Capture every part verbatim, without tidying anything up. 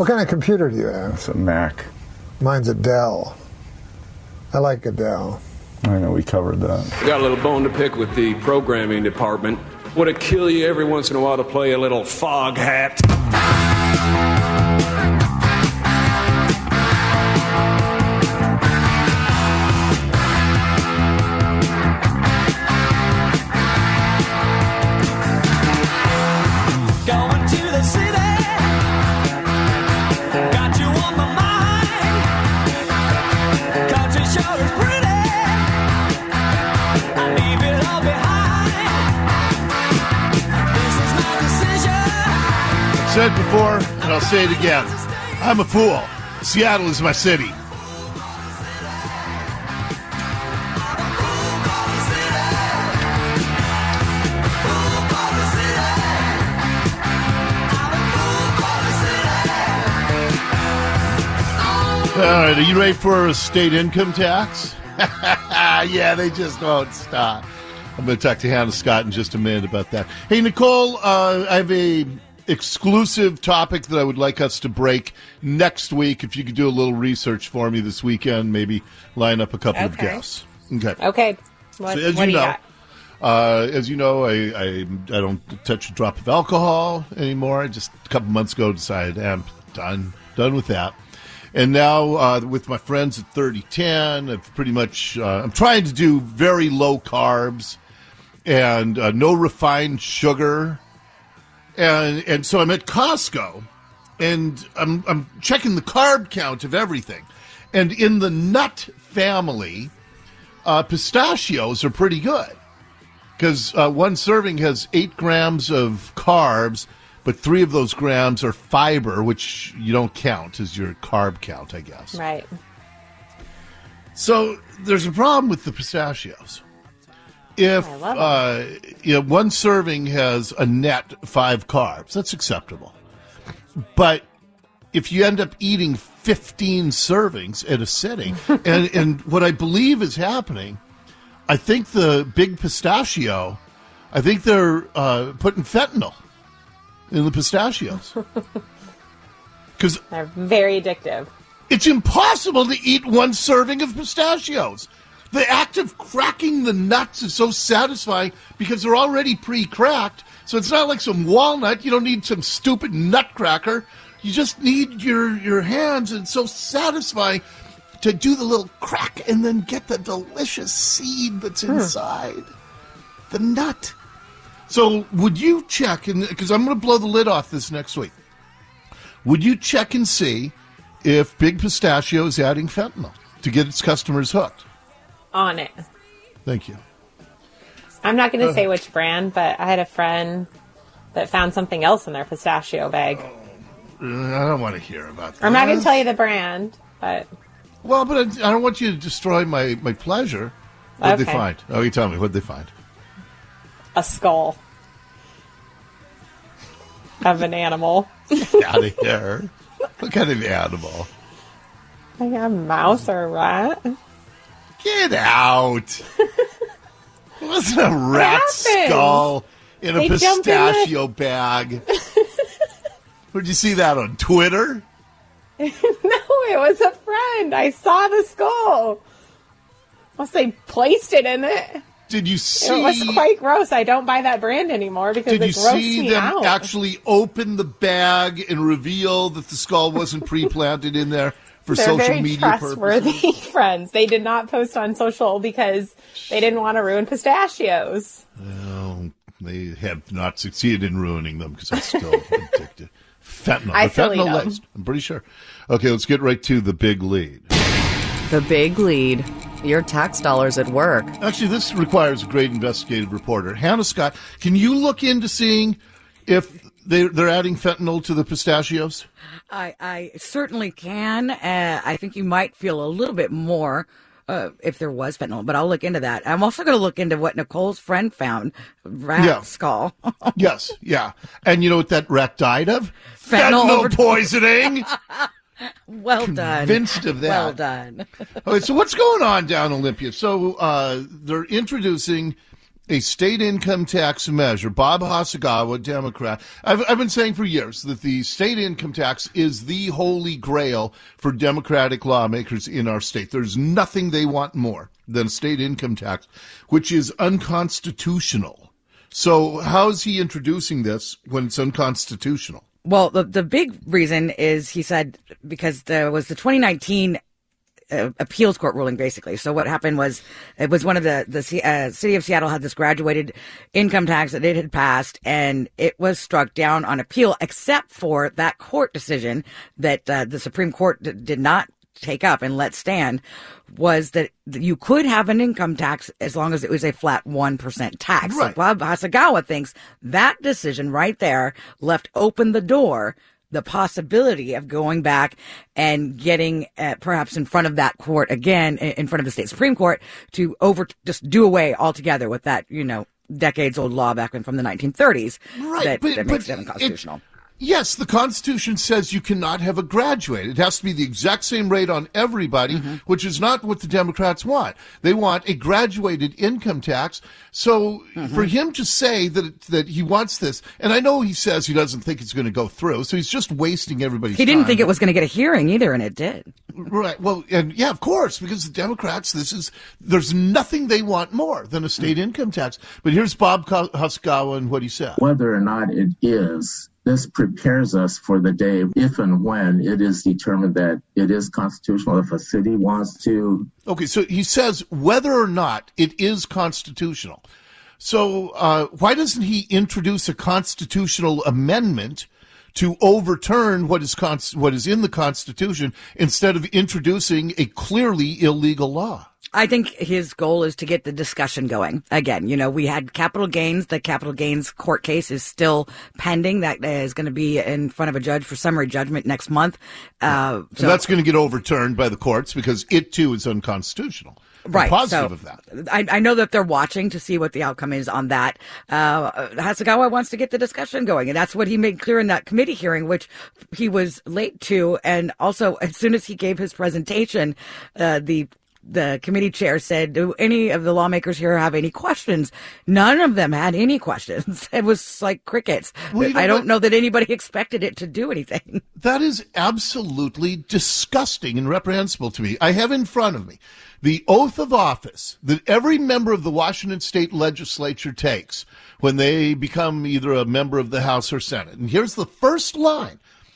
What kind of computer do you have? It's a Mac. Mine's a Dell. I like a Dell. I know, we covered that. I got a little bone to pick with the programming department. Would it kill you every once in a while to play a little fog hat? Going to the city, got you on my mind. Country sure is pretty, I leave it all behind. This is my decision. I've said before, and I'll say it again. I'm a fool. Seattle is my city. All right, are you ready for a state income tax? Yeah, they just won't stop. I'm going to talk to Hannah Scott in just a minute about that. Hey, Nicole, uh, I have a exclusive topic that I would like us to break next week. If you could do a little research for me this weekend, maybe line up a couple of Okay. guests. Okay. Okay. What, So as what you do you know, got? uh, as you know, I, I I don't touch a drop of alcohol anymore. I just a couple months ago decided I'm done done with that. And now uh, with my friends at thirty ten, I've pretty much uh, I'm trying to do very low carbs and uh, no refined sugar. And and so I'm at Costco and I'm I'm checking the carb count of everything. And in the nut family, uh, pistachios are pretty good. Because uh, one serving has eight grams of carbs, but three of those grams are fiber, which you don't count as your carb count, I guess. Right. So there's a problem with the pistachios. If I love uh, you know, one serving has a net five carbs, that's acceptable. But if you end up eating fifteen servings at a sitting, and, and what I believe is happening, I think the big pistachio, I think they're uh, putting fentanyl in the pistachios. Because They're very addictive. it's impossible to eat one serving of pistachios. The act of cracking the nuts is so satisfying because they're already pre-cracked. So it's not like some walnut. You don't need some stupid nutcracker. You just need your, your hands, and it's so satisfying to do the little crack and then get the delicious seed that's inside the nut. So would you check, and because I'm going to blow the lid off this next week, would you check and see if Big Pistachio is adding fentanyl to get its customers hooked? On it. Thank you. I'm not going to Uh. say which brand, but I had a friend that found something else in their pistachio bag. Uh, I don't want to hear about that. I'm not going to tell you the brand, but Well, but I, I don't want you to destroy my, my pleasure. What'd they Okay. find? Oh, you tell me. What'd they find? a skull of an animal. Out of here. What kind of animal? Like a mouse or a rat. Get out. It wasn't a rat happens. skull in a They jump in the- pistachio bag. Where'd you see that, on Twitter? No, it was a friend. I saw the skull. Unless they placed it in it. Did you see? It was quite gross. I don't buy that brand anymore because Did it you grossed see me them out. actually open the bag and reveal that the skull wasn't pre-planted in there for They're social very media trustworthy purposes? friends. They did not post on social because they didn't want to ruin pistachios. Oh, they have not succeeded in ruining them because I'm still addicted. Fentanyl. I The still eat fentanyl 'em. laced. I'm pretty sure. Okay, let's get right to the big lead. The big lead. Your tax dollars at work. Actually, this requires a great investigative reporter. Hannah Scott, can you look into seeing if they, they're adding fentanyl to the pistachios? I, I certainly can. Uh, I think you might feel a little bit more uh, if there was fentanyl, but I'll look into that. I'm also going to look into what Nicole's friend found, rat Yeah. skull. Yes, yeah. And you know what that rat died of? Fentanyl Fentanyl overdose. poisoning. Well done. Convinced of that. Well done. Okay, so what's going on down Olympia? So uh, they're introducing a state income tax measure. Bob Hasagawa, Democrat. I've, I've been saying for years that the state income tax is the holy grail for Democratic lawmakers in our state. There's nothing they want more than a state income tax, which is unconstitutional. So how is he introducing this when it's unconstitutional? Well, the the big reason is, he said, because there was the twenty nineteen uh, appeals court ruling, basically. So what happened was, it was one of the, the uh, city of Seattle had this graduated income tax that it had passed, and it was struck down on appeal, except for that court decision that uh, the Supreme Court d- did not take up and let stand, was that you could have an income tax as long as it was a flat one percent tax. Right. So Bob Hasagawa thinks that decision right there left open the door, the possibility of going back and getting uh, perhaps in front of that court again, in front of the state Supreme Court, to over just do away altogether with that, you know, decades old law back from the nineteen thirties Right, that, but- that makes but it unconstitutional. it- Yes, the Constitution says you cannot have a graduate. It has to be the exact same rate on everybody, mm-hmm. which is not what the Democrats want. They want a graduated income tax. So mm-hmm. for him to say that that he wants this, and I know he says he doesn't think it's going to go through, so he's just wasting everybody's time. He didn't think it was going to get a hearing either, and it did. Right. Well, and yeah, of course, because the Democrats, this is, there's nothing they want more than a state mm-hmm. income tax. But here's Bob Hasagawa and what he said. Whether or not it is, this prepares us for the day if and when it is determined that it is constitutional. If a city wants to. Okay, so he says whether or not it is constitutional. So uh, why doesn't he introduce a constitutional amendment to overturn what is con- what is in the Constitution instead of introducing a clearly illegal law? I think his goal is to get the discussion going. Again, you know, we had capital gains. The capital gains court case is still pending. That is going to be in front of a judge for summary judgment next month. Uh, so and that's going to get overturned by the courts because it, too, is unconstitutional. Right. I'm positive so of that. I, I know that they're watching to see what the outcome is on that. Uh, Hasagawa wants to get the discussion going, and that's what he made clear in that committee hearing, which he was late to. And also, as soon as he gave his presentation, uh, the The committee chair said, do any of the lawmakers here have any questions? None of them had any questions. It was like crickets. Well, you know I don't what? know that anybody expected it to do anything. That is absolutely disgusting and reprehensible to me. I have in front of me the oath of office that every member of the Washington State Legislature takes when they become either a member of the House or Senate. And here's the first line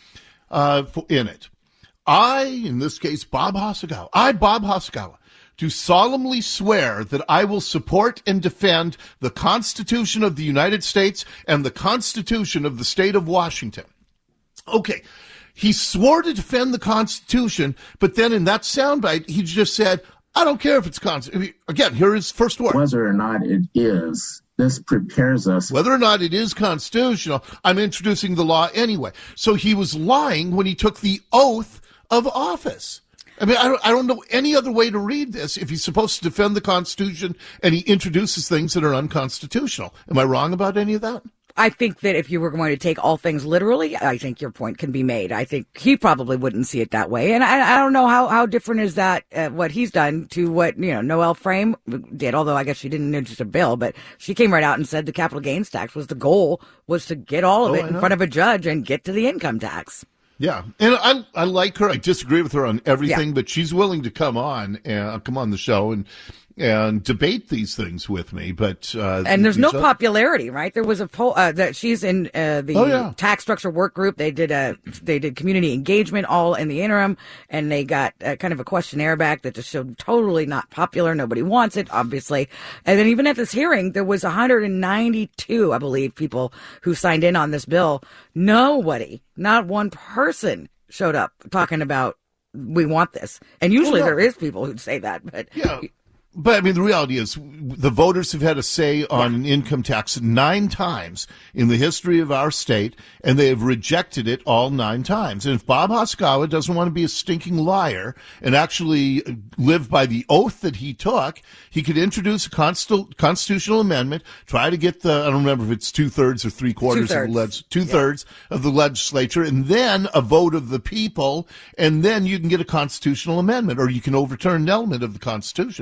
uh, in it. I, in this case, Bob Hasagawa, I, Bob Hasagawa, do solemnly swear that I will support and defend the Constitution of the United States and the Constitution of the State of Washington. Okay, he swore to defend the Constitution, but then in that soundbite, he just said, I don't care if it's constitutional. Again, here is first word. Whether or not it is, this prepares us. Whether or not it is constitutional, I'm introducing the law anyway. So he was lying when he took the oath of office. I mean, I don't, I don't know any other way to read this if he's supposed to defend the Constitution and he introduces things that are unconstitutional. Am I wrong about any of that? I think that if you were going to take all things literally, I think your point can be made. I think he probably wouldn't see it that way. And I, I don't know how, how different is that, uh, what he's done to what, you know, Noelle Frame did, although I guess she didn't introduce a bill, but she came right out and said the capital gains tax was the goal, was to get all of Oh, it I in know. front of a judge and get to the income tax. Yeah, and I I like her. I disagree with her on everything, Yeah. but she's willing to come on and come on the show and and debate these things with me. But uh, And there's no these- popularity, right? There was a poll uh, that she's in uh, the Oh, yeah. tax structure work group. They did a they did community engagement all in the interim, and they got uh, kind of a questionnaire back that just showed totally not popular. Nobody wants it, obviously. And then even at this hearing, there was one hundred ninety-two, I believe, people who signed in on this bill. Nobody, not one person, showed up talking about we want this. And usually Well, no. there is people who'd say that, but Yeah. But I mean, the reality is the voters have had a say on an income tax nine times in the history of our state, and they have rejected it all nine times. And if Bob Hasagawa doesn't want to be a stinking liar and actually live by the oath that he took, he could introduce a consti- constitutional amendment, try to get the, I don't remember if it's two thirds or three quarters of the leg- two thirds of the legislature, and then a vote of the people, and then you can get a constitutional amendment, or you can overturn an element of the Constitution. But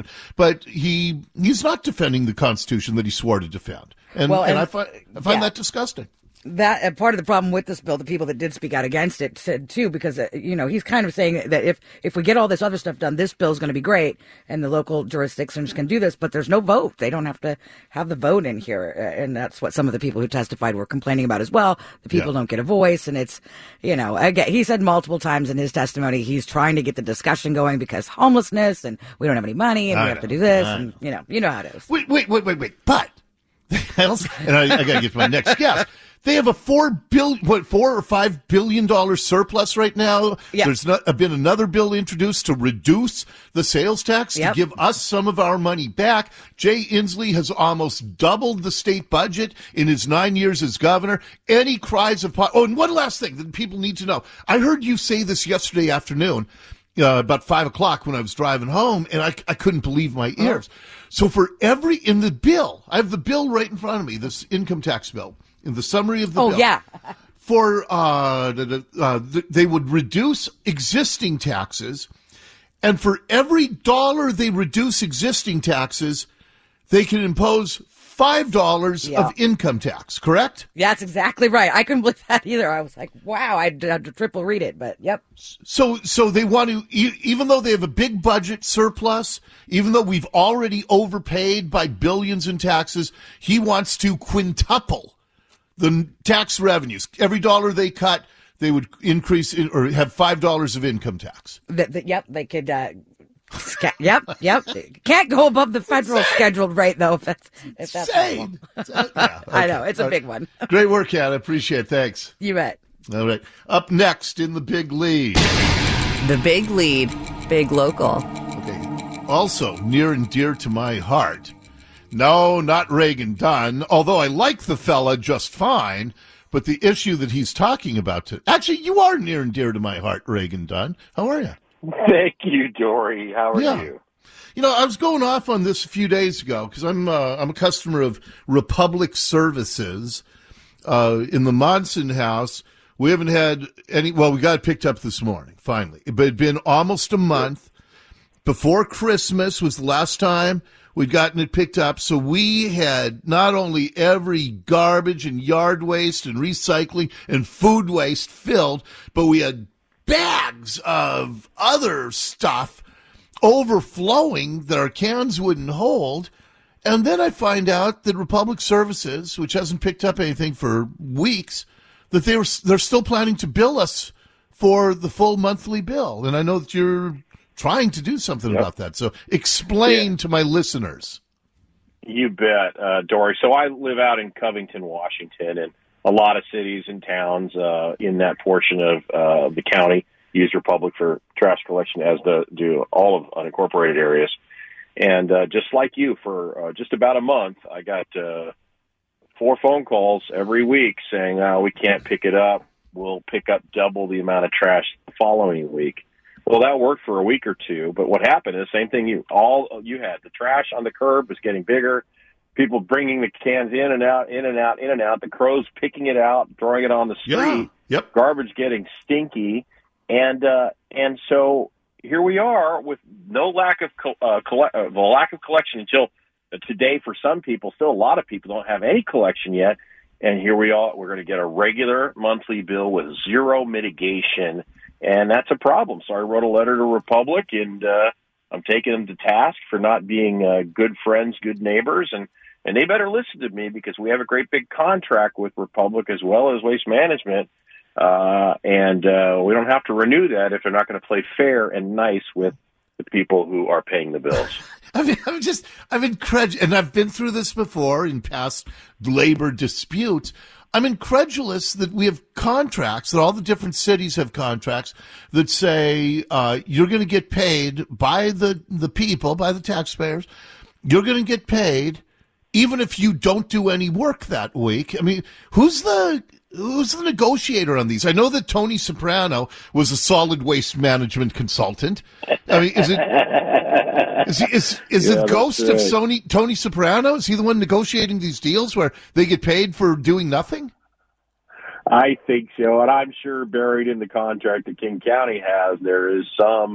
but he he's not defending the Constitution that he swore to defend. And, Well, and, and- I find, I find yeah. that disgusting. That uh, part of the problem with this bill, the people that did speak out against it said too, because uh, you know he's kind of saying that if if we get all this other stuff done, this bill is going to be great, and the local jurisdictions can do this. But there's no vote; they don't have to have the vote in here, uh, and that's what some of the people who testified were complaining about as well. The people Yeah. don't get a voice, and it's you know again he said multiple times in his testimony he's trying to get the discussion going because homelessness and we don't have any money and I we have to know, do this, I and know. you know you know how it is. Wait, wait, wait, wait, wait. But, and I, I got to get to my next guess. They have a four billion, what, four or five billion dollar surplus right now. Yeah. There's not been another bill introduced to reduce the sales tax Yep. to give us some of our money back. Jay Inslee has almost doubled the state budget in his nine years as governor. Any cries of po- oh, and one last thing that people need to know. I heard you say this yesterday afternoon. Uh, about five o'clock when I was driving home, and I, I couldn't believe my ears. So for every, in the bill, I have the bill right in front of me, this income tax bill, in the summary of the Oh bill. yeah. For, uh, the, the, uh, the, they would reduce existing taxes, and for every dollar they reduce existing taxes, they can impose five dollars Yeah. of income tax, correct? That's exactly right. I couldn't believe that either. I was like, wow, I had to triple read it, but yep. So, so they want to, e- even though they have a big budget surplus, even though we've already overpaid by billions in taxes, he wants to quintuple the n- tax revenues. Every dollar they cut, they would increase in, or have five dollars of income tax. The, the, yep, they could. Uh, sca- yep, yep. Can't go above the federal scheduled rate though. If that's if that's Insane. possible. Yeah, I okay. know it's a big one. Great work, Hannah. Appreciate it. Thanks. You bet. All right. Up next in the big lead. The Big Lead, Big Local. Okay. Also near and dear to my heart. No, not Reagan Dunn, although I like the fella just fine, but the issue that he's talking about to actually you are near and dear to my heart, Reagan Dunn. How are you? Thank you, Dory. How are Yeah. you? You know, I was going off on this a few days ago because I'm uh, I'm a customer of Republic Services uh, in the Monson House. We haven't had any. Well, we got it picked up this morning, finally. But it'd been almost a month. Before Christmas was the last time we'd gotten it picked up. So we had not only every garbage and yard waste and recycling and food waste filled, but we had bags of other stuff overflowing that our cans wouldn't hold. And then I find out that Republic Services, which hasn't picked up anything for weeks, that they were they're still planning to bill us for the full monthly bill. And I know that you're trying to do something Yep. about that. So explain Yeah. to my listeners. You bet, uh, Dory. So I live out in Covington, Washington, and a lot of cities and towns uh, in that portion of uh, the county use Republic for trash collection, as do, do all of unincorporated areas. And uh, just like you, for uh, just about a month, I got uh, four phone calls every week saying, oh, we can't pick it up. We'll pick up double the amount of trash the following week. Well, that worked for a week or two, but what happened is the same thing you all you had. The trash on the curb was getting bigger. People bringing the cans in and out, in and out, in and out. The crows picking it out, throwing it on the street. Yeah. Yep. Garbage getting stinky, and uh, and so here we are with no lack of co- uh, colle- uh, the lack of collection until uh, today. For some people, still a lot of people don't have any collection yet, and here we are. We're going to get a regular monthly bill with zero mitigation. And that's a problem. So I wrote a letter to Republic, and uh, I'm taking them to task for not being uh, good friends, good neighbors. And, and they better listen to me because we have a great big contract with Republic as well as Waste Management. Uh, and uh, we don't have to renew that if they're not going to play fair and nice with the people who are paying the bills. I mean, I'm just, I'm incredulous, and I've been through this before in past labor disputes. I'm incredulous that we have contracts, that all the different cities have contracts that say uh, you're going to get paid by the, the people, by the taxpayers. You're going to get paid even if you don't do any work that week. I mean, who's the who's the negotiator on these? I know that Tony Soprano was a solid waste management consultant. I mean, is it is he, is is Yeah, the ghost that's of right. Sony Tony Soprano? Is he the one negotiating these deals where they get paid for doing nothing? I think so, and I'm sure buried in the contract that King County has, there is some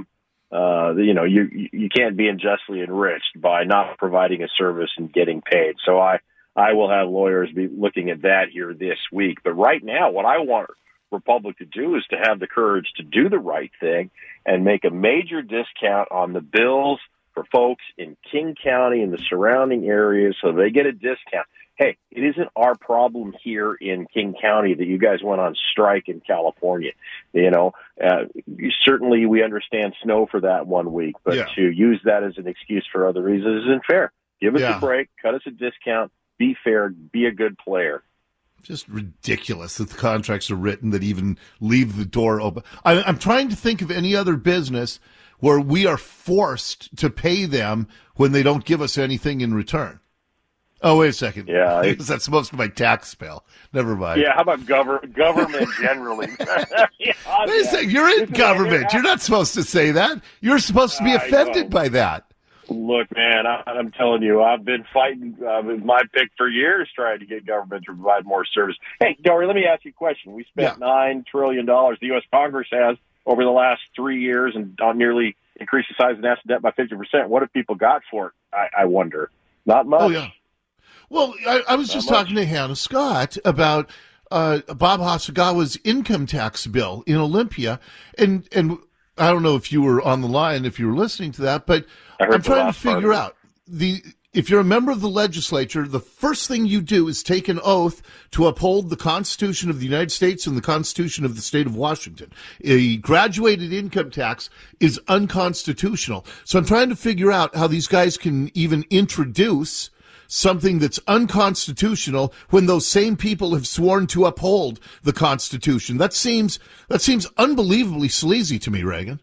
uh, you know, you you can't be unjustly enriched by not providing a service and getting paid. So I, I will have lawyers be looking at that here this week. But right now, what I want Republic to do is to have the courage to do the right thing and make a major discount on the bills for folks in King County and the surrounding areas so they get a discount. Hey, it isn't our problem here in King County that you guys went on strike in California. You know, uh, certainly we understand snow for that one week, but Yeah. to use that as an excuse for other reasons isn't fair. Give us Yeah. a break, cut us a discount, be fair, be a good player. Just ridiculous that the contracts are written that even leave the door open. I, I'm trying to think of any other business where we are forced to pay them when they don't give us anything in return. Oh, wait a second. Yeah, it- That's most of my tax bill. Never mind. Yeah, how about gover- government generally? Yeah, Wait a second. You're in government. You're not supposed to say that. You're supposed to be I offended know. by that. Look, man, I, I'm telling you, I've been fighting uh, with my pick for years trying to get government to provide more service. Hey, Dory, let me ask you a question. We spent Yeah. nine trillion dollars, the U S Congress has, over the last three years and on nearly increased the size of national debt by fifty percent. What have people got for it? I, I wonder. Not much. Oh, yeah. Well, I, I was Not just much. talking to Hannah Scott about uh, Bob Hasagawa's income tax bill in Olympia, and and I don't know if you were on the line, if you were listening to that, but I heard I'm the trying to last part figure of it. out the if you're a member of the legislature, the first thing you do is take an oath to uphold the Constitution of the United States and the Constitution of the state of Washington. A graduated income tax is unconstitutional. So I'm trying to figure out how these guys can even introduce something that's unconstitutional when those same people have sworn to uphold the Constitution. That seems that seems unbelievably sleazy to me, Reagan.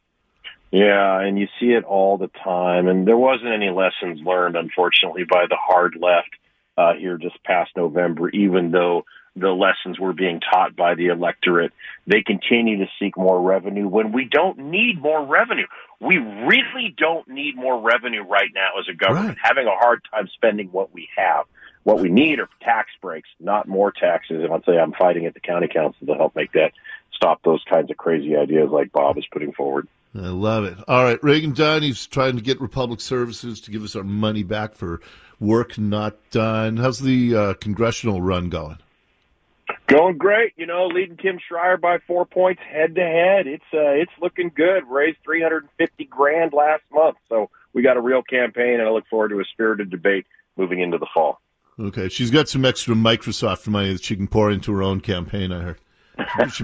Yeah, and you see it all the time. And there wasn't any lessons learned, unfortunately, by the hard left uh, here just past November, even though the lessons were being taught by the electorate. They continue to seek more revenue when we don't need more revenue. We really don't need more revenue right now as a government, Right. having a hard time spending what we have. What we need are tax breaks, not more taxes. And I'll tell you, I'm fighting at the county council to help make that stop those kinds of crazy ideas like Bob is putting forward. I love it. All right, Reagan Dunn, he's trying to get Republic Services to give us our money back for work not done. How's the uh, congressional run going? Going great, you know, leading Kim Schreier by four points head to head. It's uh, it's looking good. Raised three hundred fifty grand last month, so we got a real campaign, and I look forward to a spirited debate moving into the fall. Okay, she's got some extra Microsoft money that she can pour into her own campaign, I heard. She-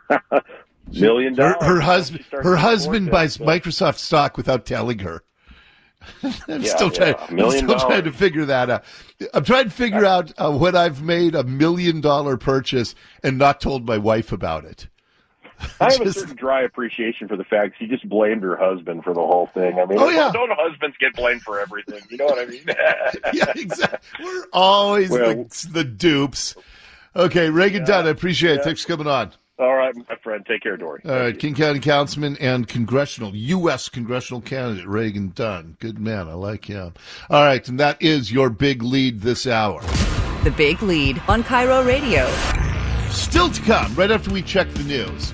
Million her, dollars. her husband, She starts her to husband support buys that, so- Microsoft stock without telling her. I'm Yeah, still trying. yeah, a I'm million still trying to dollars. figure that out. I'm trying to figure out uh, when I've made a million dollar purchase and not told my wife about it. I have a Just- certain dry appreciation for the fact she just blamed her husband for the whole thing. I mean, Oh, yeah. don't husbands get blamed for everything? You know what I mean? Yeah, exactly. We're always Well- the, the dupes. Okay, Reagan Yeah, Dunn, I appreciate it. yeah. Thanks for coming on. All right, my friend. Take care, Dory. All right, King County Councilman and congressional, U S congressional candidate Reagan Dunn. Good man. I like him. All right, and that is your big lead this hour. The Big Lead on Cairo Radio. Still to come, right after we check the news.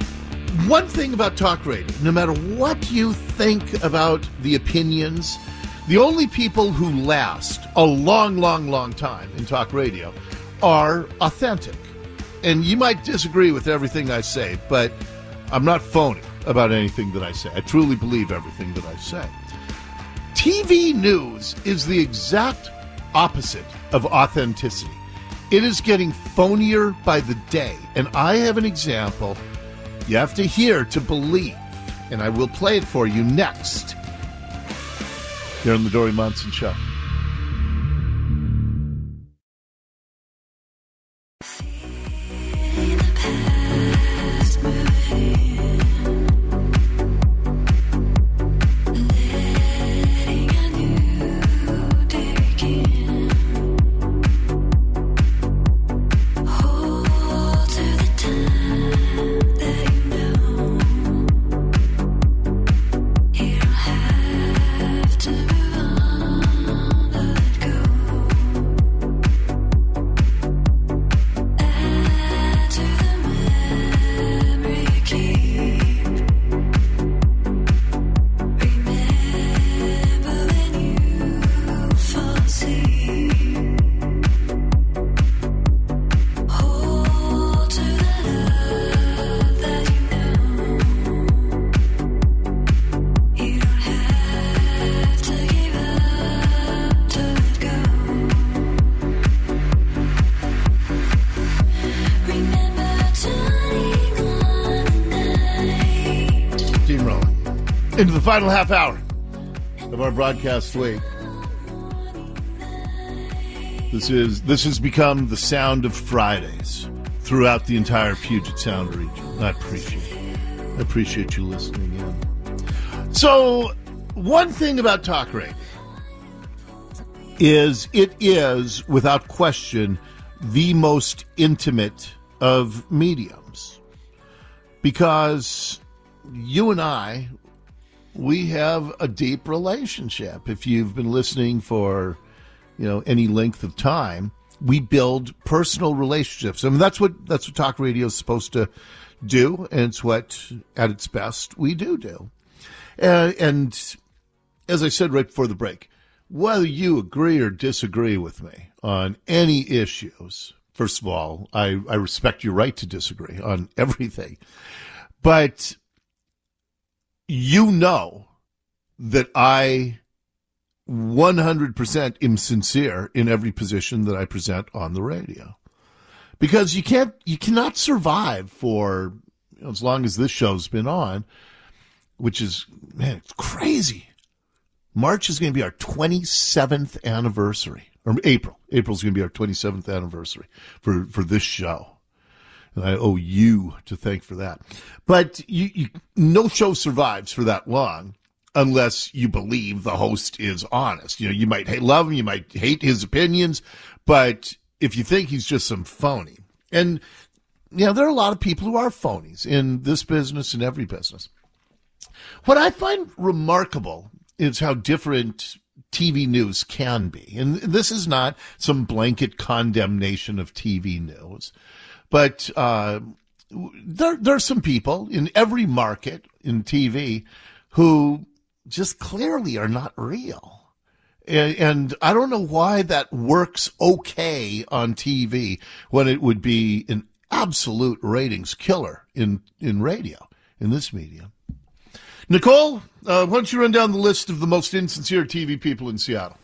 One thing about talk radio, no matter what you think about the opinions, the only people who last a long, long, long time in talk radio are authentic. And you might disagree with everything I say, but I'm not phony about anything that I say. I truly believe everything that I say. T V news is the exact opposite of authenticity. It is getting phonier by the day. And I have an example you have to hear to believe. And I will play it for you next here on the Dory Monson Show. You don't have to move on. Into the final half hour of our broadcast week. This is this has become the sound of Fridays througto the entire Puget Sound region. I appreciate it. I appreciate you listening in. So, one thing about talk radio is it is, without question, the most intimate of mediums. Because you and I, we have a deep relationship. If you've been listening for, you know, any length of time, we build personal relationships. I mean, that's what that's what talk radio is supposed to do, and it's what, at its best, we do do. Uh, and as I said right before the break, whether you agree or disagree with me on any issues, first of all, I, I respect your right to disagree on everything. But you know that I one hundred percent am sincere in every position that I present on the radio. Because you can't, you cannot survive for, you know, as long as this show's been on, which is, man, it's crazy. March is going to be our twenty-seventh anniversary, or April. April's going to be our twenty-seventh anniversary for, for this show. And I owe you to thank for that. But you, you, no show survives for that long unless you believe the host is honest. You know, you might hate, love him, you might hate his opinions, but if you think he's just some phony. And, you know, there are a lot of people who are phonies in this business and every business. What I find remarkable is how different T V news can be. And this is not some blanket condemnation of T V news. But uh, there, there are some people in every market in T V who just clearly are not real. And, and I don't know why that works okay on T V when it would be an absolute ratings killer in, in radio, in this medium. Nicole, uh, why don't you run down the list of the most insincere T V people in Seattle?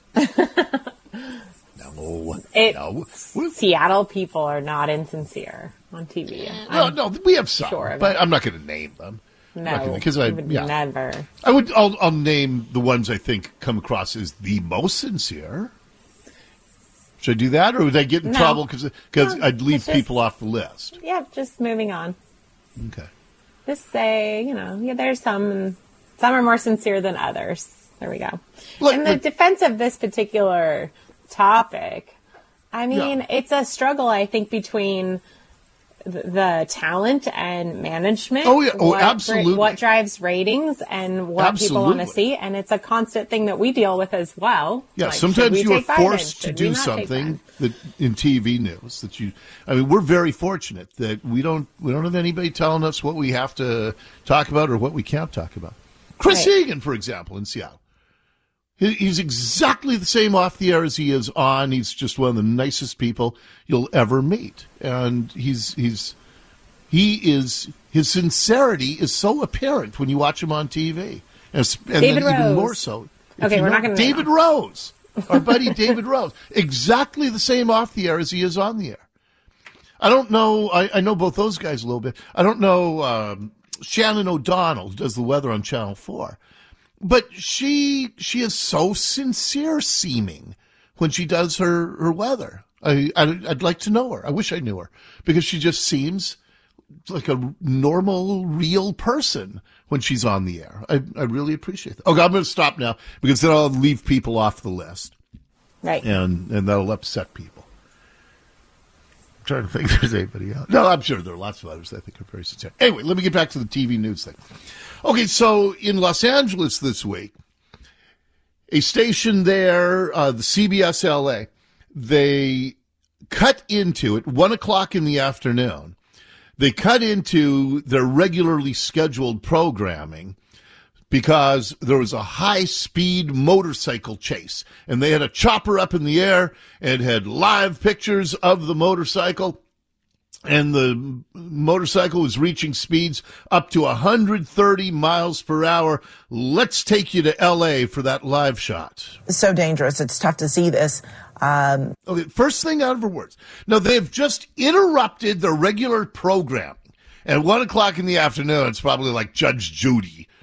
No, it, no. Seattle people are not insincere on T V. No, no, we have some, sure but I'm not going to name them. No, because I would yeah. never. I would. I'll, I'll name the ones I think come across as the most sincere. Should I do that, or would I get in no. trouble because because no, I'd leave just, people off the list? Yeah, just moving on. Okay. Just say, you know, yeah, there's some. Some are more sincere than others. There we go. Look, In the look, defense of this particular topic, I mean, yeah. it's a struggle, I think, between the, the talent and management. Oh, yeah. Oh, what, absolutely. What drives ratings and what absolutely. people want to see. And it's a constant thing that we deal with as well. Yeah, like, sometimes you are forced to do something something that in T V news that you. I mean, we're very fortunate that we don't we don't have anybody telling us what we have to talk about or what we can't talk about. Chris right. Egan, for example, in Seattle. He, he's exactly the same off the air as he is on. He's just one of the nicest people you'll ever meet, and he's he's he is his sincerity is so apparent when you watch him on T V, and, and David then even Rose. more so. Okay, we're not going to David Rose, our buddy David Rose, exactly the same off the air as he is on the air. I don't know. I, I know both those guys a little bit. I don't know. Um, Shannon O'Donnell, who does the weather on Channel four. But she she is so sincere seeming when she does her, her weather. I, I'd, I'd like to know her. I wish I knew her. Because she just seems like a normal, real person when she's on the air. I, I really appreciate that. Okay, I'm going to stop now because then I'll leave people off the list. Right. And, and that'll upset people. I'm trying to think if there's anybody else. No, I'm sure there are lots of others that I think are very sincere. Anyway, let me get back to the T V news thing. Okay, so in Los Angeles this week, a station there, uh, the C B S L A, they cut into, at one o'clock in the afternoon, they cut into their regularly scheduled programming because there was a high-speed motorcycle chase. And they had a chopper up in the air and had live pictures of the motorcycle. And the motorcycle was reaching speeds up to one hundred thirty miles per hour. Let's take you to L A for that live shot. It's so dangerous. It's tough to see this. Um... Okay, first thing out of her words. Now, they've just interrupted their regular programming. At one o'clock in the afternoon, it's probably like Judge Judy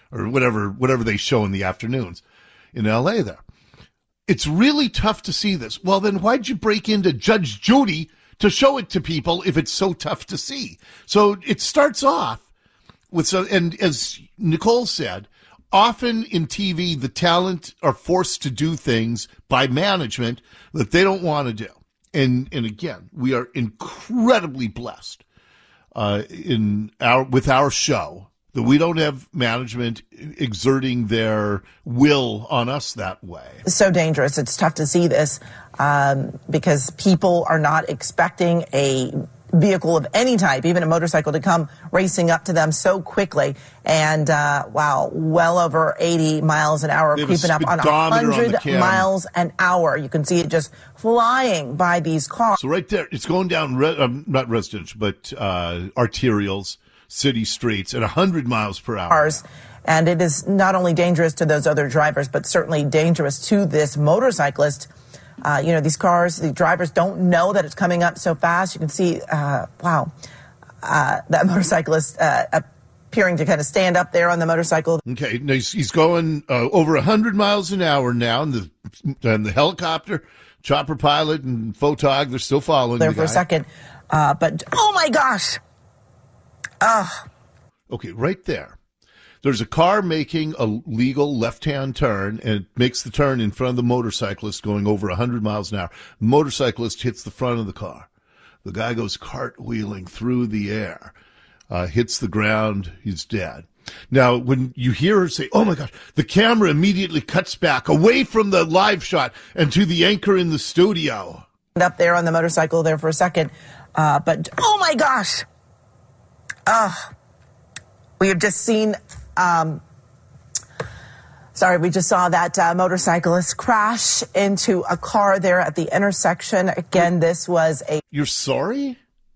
or whatever whatever they show in the afternoons in L A there. It's really tough to see this. Well, then why'd you break into Judge Judy to show it to people if it's so tough to see? So it starts off with, so, and as Nicole said, often in T V, the talent are forced to do things by management that they don't want to do. And and again, we are incredibly blessed uh, in our with our show that we don't have management exerting their will on us that way. It's so dangerous. It's tough to see this um, because people are not expecting a vehicle of any type, even a motorcycle, to come racing up to them so quickly. And, uh, wow, well over eighty miles an hour, creeping up on one hundred miles an hour. You can see it just flying by these cars. So right there, it's going down, re- um, not residential, but uh, arterials, city streets at one hundred miles per hour. And it is not only dangerous to those other drivers, but certainly dangerous to this motorcyclist. Uh, you know, these cars, the drivers don't know that it's coming up so fast. You can see, uh, wow, uh, that motorcyclist uh, appearing to kind of stand up there on the motorcycle. Okay, now he's, he's going uh, over one hundred miles an hour now, and the, and the helicopter, chopper pilot, and photog, they're still following there the for guy. a second. Uh, but, oh, my gosh. Ugh. Okay, right there. There's a car making a legal left-hand turn, and it makes the turn in front of the motorcyclist going over one hundred miles an hour. The motorcyclist hits the front of the car. The guy goes cartwheeling through the air, uh, hits the ground, he's dead. Now, when you hear her say, oh, my gosh, the camera immediately cuts back away from the live shot and to the anchor in the studio. Up there on the motorcycle there for a second. Uh, but, oh, my gosh. Ugh. We have just seen... Um, sorry, we just saw that uh, motorcyclist crash into a car there at the intersection. Again, this was a... You're sorry?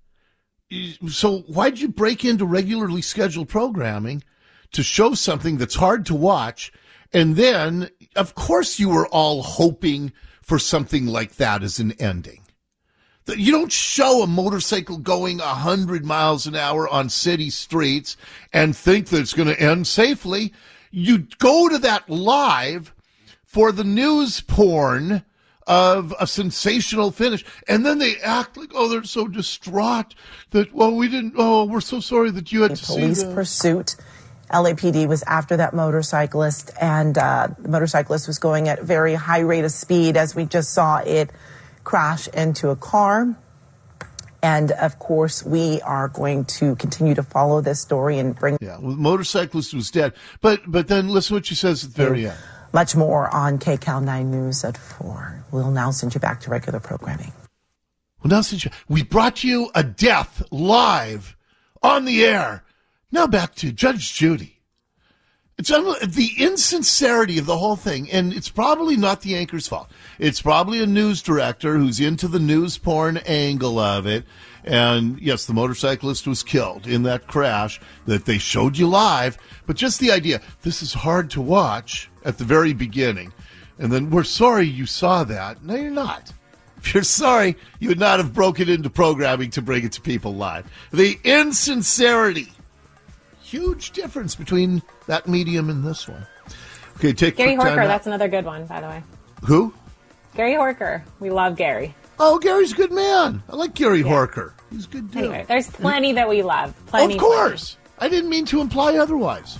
So why'd you break into regularly scheduled programming to show something that's hard to watch? And then, of course, you were all hoping for something like that as an ending. You don't show a motorcycle going one hundred miles an hour on city streets and think that it's going to end safely. You go to that live for the news porn of a sensational finish, and then they act like, oh, they're so distraught that, well, we didn't, oh, we're so sorry that you had to see police that. Pursuit. L A P D was after that motorcyclist, and uh, the motorcyclist was going at a very high rate of speed, as we just saw it crash into a car. And of course, we are going to continue to follow this story and bring. Yeah, well, the motorcyclist was dead. But but then listen what she says at the very end. Much more on K C A L nine News at four. We'll now send you back to regular programming. Well, now since you, we brought you a death live on the air. Now back to Judge Judy. It's un- the insincerity of the whole thing, and it's probably not the anchor's fault. It's probably a news director who's into the news porn angle of it. And yes, the motorcyclist was killed in that crash that they showed you live. But just the idea, this is hard to watch at the very beginning. And then, we're sorry you saw that. No, you're not. If you're sorry, you would not have broken into programming to bring it to people live. The insincerity. Huge difference between that medium and this one. Okay, take Gary quick time Horker, out. that's another good one, by the way. Who? Gary Horker. We love Gary. Oh, Gary's a good man. I like Gary Yeah. Horker. He's a good dude. Anyway, there's plenty that we love. Plenty. Of course. Plenty. I didn't mean to imply otherwise.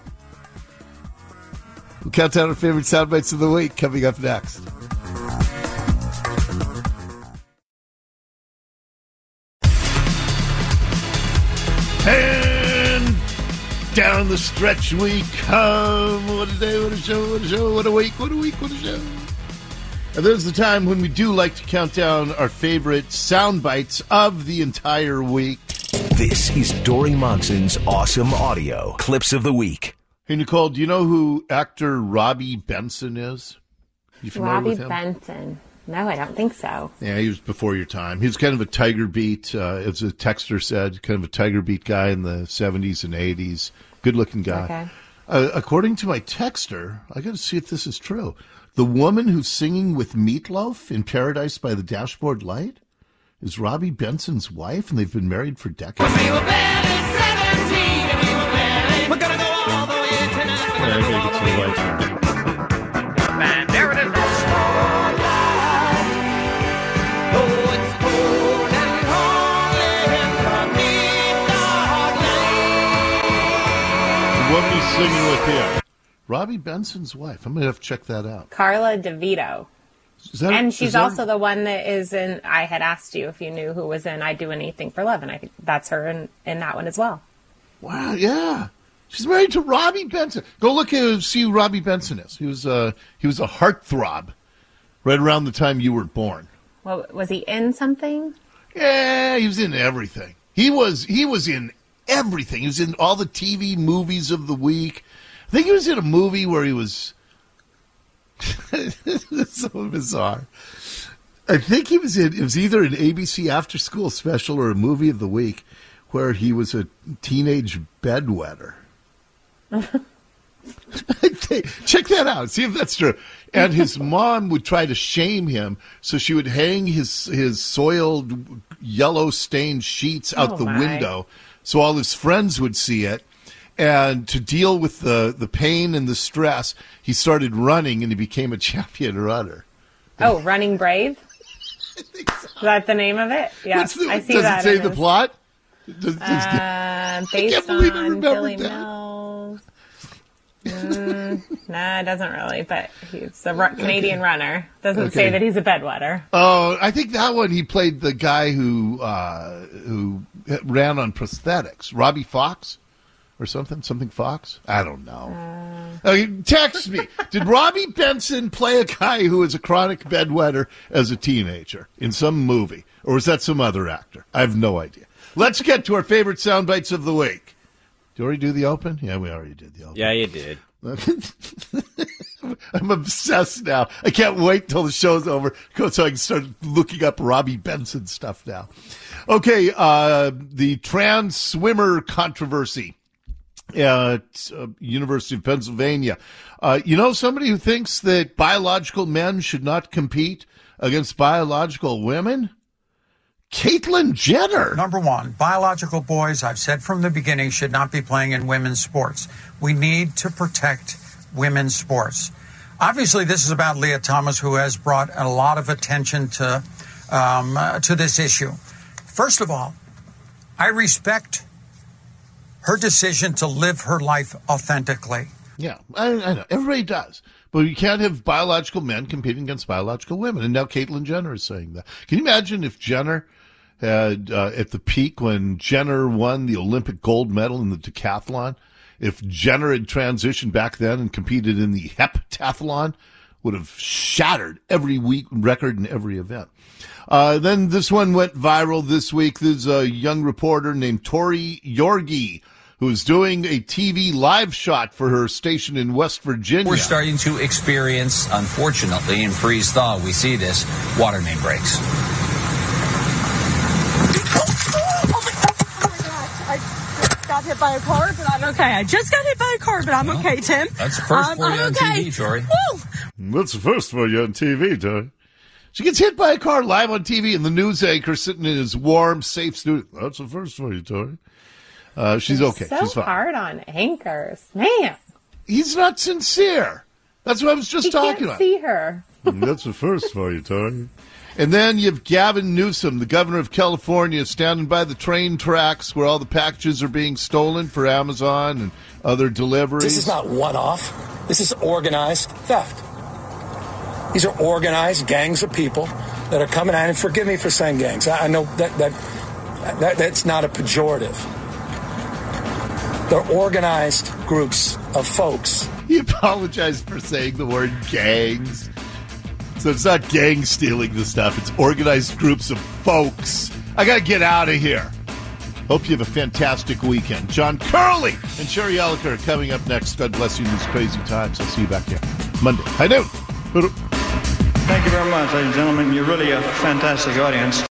We'll count down our favorite sound bites of the week coming up next. And down the stretch we come. What a day, what a show, what a show, what a week, what a week, what a show. And there's the time when we do like to count down our favorite sound bites of the entire week. This is Dory Monson's Awesome Audio Clips of the Week. Hey, Nicole, do you know who actor Robbie Benson is? You familiar Robbie with him? Benson. No, I don't think so. Yeah, he was before your time. He was kind of a Tiger Beat, uh, as a texter said, kind of a Tiger Beat guy in the seventies and eighties. Good-looking guy. Okay. Uh, according to my texter, I got to see if this is true. The woman who's singing with Meatloaf in Paradise by the Dashboard Light is Robbie Benson's wife, and they've been married for decades. We were barely seventeen, and we were barely. We're gonna go all the way to she's singing with him. Robbie Benson's wife. I'm going to have to check that out. Carla DeVito. Is that, and she's that also the one that is in, I had asked you if you knew who was in I'd Do Anything for Love, and I think that's her in, in that one as well. Wow, yeah. She's married to Robbie Benson. Go look and see who Robbie Benson is. He was, uh, he was a heartthrob right around the time you were born. Well, was he in something? Yeah, he was in everything. He was he was in everything. He was in all the T V movies of the week. I think he was in a movie where he was so bizarre. I think he was in it was either an A B C after school special or a movie of the week where he was a teenage bedwetter. Check that out. See if that's true. And his mom would try to shame him, so she would hang his his soiled, yellow stained sheets out oh the my. window, so all his friends would see it. And to deal with the, the pain and the stress, he started running, and he became a champion runner. Oh, Running Brave? I think so. Is that the name of it? Yeah, the, I see does that. Does it say in the his, plot? Does, does, uh, based believe I on remembered Billy that. Mills. Mm, nah, it doesn't really, but he's a ru- Canadian runner. Doesn't Okay. say that he's a bedwetter. Oh, I think that one he played the guy who uh, who ran on prosthetics, Robbie Fox, or something, something Fox. I don't know. Uh, uh, text me. Did Robbie Benson play a guy who was a chronic bedwetter as a teenager in some movie, or was that some other actor? I have no idea. Let's get to our favorite sound bites of the week. Did you already do the open? Yeah, we already did the open. Yeah, you did. I'm obsessed now. I can't wait till the show's over so I can start looking up Robbie Benson stuff now. Okay, uh, the trans swimmer controversy at uh, University of Pennsylvania. Uh, you know somebody who thinks that biological men should not compete against biological women? Caitlyn Jenner. Number one, biological boys, I've said from the beginning, should not be playing in women's sports. We need to protect women's sports. Obviously, this is about Leah Thomas, who has brought a lot of attention to um, uh, to this issue. First of all, I respect her decision to live her life authentically. Yeah, I, I know. Everybody does. But you can't have biological men competing against biological women. And now Caitlyn Jenner is saying that. Can you imagine if Jenner had, uh, at the peak when Jenner won the Olympic gold medal in the decathlon, if Jenner had transitioned back then and competed in the heptathlon, would have shattered every week record in every event. Uh, then this one went viral this week. There's a young reporter named Tori Yorgi who's doing a T V live shot for her station in West Virginia. We're starting to experience, unfortunately, in freeze thaw, we see this, water main breaks. Got hit by a car, but I'm okay. I just got hit by a car, but I'm well, okay, Tim. That's the first um, for you I'm on okay. T V, Tori. Woo! What's the first for you on T V, Tori? She gets hit by a car live on T V, and the news anchor sitting in his warm, safe studio. That's the first for you, Tori. Uh, she's They're okay. So she's fine. hard on anchors, man. He's not sincere. That's what I was just he talking can't about. See her. That's the first for you, Tori. And then you have Gavin Newsom, the governor of California, standing by the train tracks where all the packages are being stolen for Amazon and other deliveries. This is not one-off. This is organized theft. These are organized gangs of people that are coming out. And forgive me for saying gangs. I know that, that, that that's not a pejorative. They're organized groups of folks. He apologized for saying the word gangs. So it's not gang stealing the stuff. It's organized groups of folks. I got to get out of here. Hope you have a fantastic weekend. John Curley and Sherry Elliker are coming up next. God bless you in these crazy times. I'll see you back here Monday. Hi, noon. Thank you very much, ladies and gentlemen. You're really a fantastic audience.